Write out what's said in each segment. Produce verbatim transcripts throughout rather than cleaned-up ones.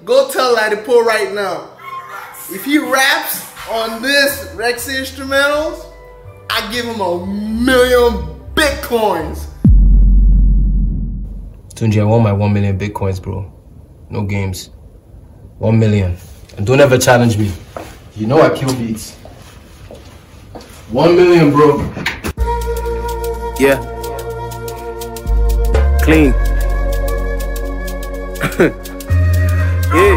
go tell Ladipo right now. If he raps on this Rex instrumentals, I give him a million bitcoins. Tunji, I want my one million bitcoins, bro. No games. One million. And don't ever challenge me. You know I kill beats. One million, bro. Yeah. Clean. Yeah.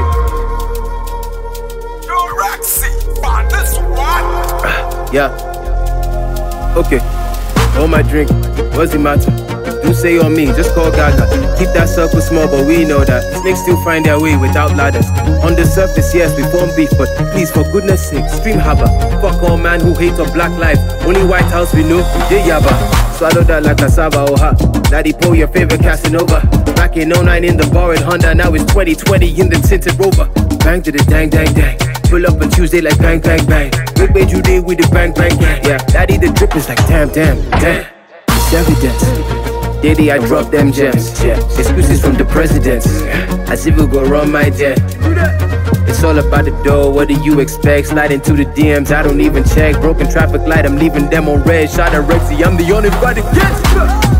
Yo, Roxy, on this one. Yeah. Okay. Hold my drink. What's the matter? Do say on me, just call Gaga. Keep that circle small, but we know that snakes still find their way without ladders. On the surface, yes, we form beef, but please, for goodness sake, stream haba. Fuck all man who hate on black life. Only White House we know, they yaba. Swallow that like cassava or ha. Ladipo, your favorite Casanova. Back in oh nine in the bar in Honda, now it's twenty twenty in the tinted Rover. Bang to the dang dang dang. Pull up on Tuesday like bang bang bang. Big way Judy with the bang bang gang. Yeah, daddy the drip is like damn damn damn. It's evidence. Daddy, I drop them gems. Excuses from the presidents. As if we go run my jet. It's all about the dough, what do you expect? Slide into the D Ms, I don't even check. Broken traffic light, I'm leaving them on red. Shot at Rexy, I'm the only body gets.